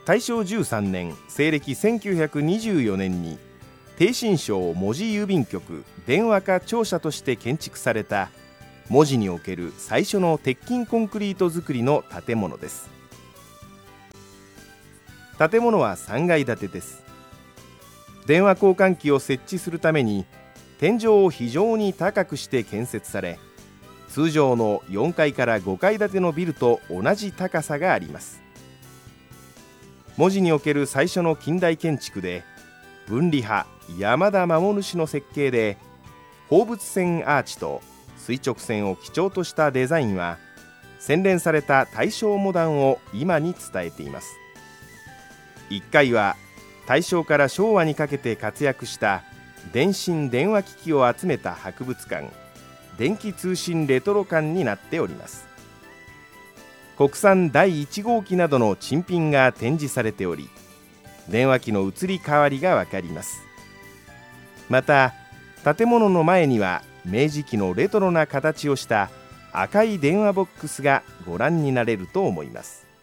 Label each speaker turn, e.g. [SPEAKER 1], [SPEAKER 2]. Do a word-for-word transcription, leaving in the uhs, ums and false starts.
[SPEAKER 1] 大正じゅうさんねん西暦せんきゅうひゃくにじゅうよねんに逓信省門司郵便局電話課庁舎として建築された門司における最初の鉄筋コンクリート造りの建物です。建物はさんがい建てです。電話交換機を設置するために天井を非常に高くして建設され、通常のよんかいからごかい建てのビルと同じ高さがあります。門司における最初の近代建築で、分離派山田守主の設計で、放物線アーチと垂直線を基調としたデザインは洗練された大正モダンを今に伝えています。いっかいは大正から昭和にかけて活躍した電信電話機器を集めた博物館、電気通信レトロ館になっております。国産だいいちごうきなどの珍品が展示されており、電話機の移り変わりがわかります。また建物の前には明治期のレトロな形をした赤い電話ボックスがご覧になれると思います。